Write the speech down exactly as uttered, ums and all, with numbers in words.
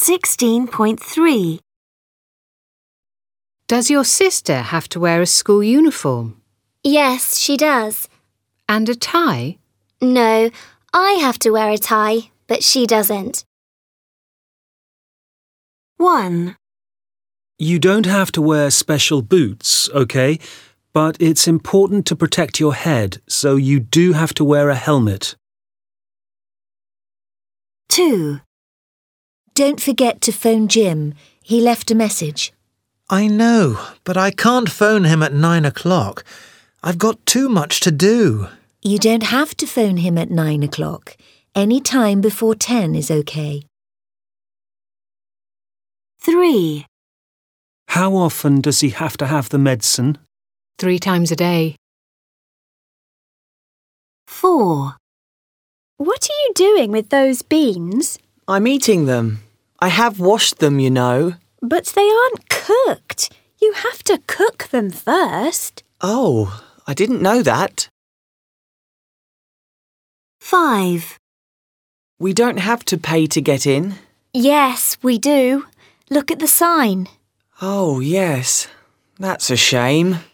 sixteen point three. Does your sister have to wear a school uniform? Yes, she does. And a tie? No, I have to wear a tie, but she doesn't. one. You don't have to wear special boots, OK? But it's important to protect your head, so you do have to wear a helmet. two. Don't forget to phone Jim. He left a message. I know, but I can't phone him at nine o'clock. I've got too much to do. You don't have to phone him at nine o'clock. Any time before ten is okay. three. How often does he have to have the medicine? Three times a day. four. What are you doing with those beans? I'm eating them. I have washed them, you know. But they aren't cooked. You have to cook them first. Oh, I didn't know that. five. We don't have to pay to get in. Yes, we do. Look at the sign. Oh, yes. That's a shame.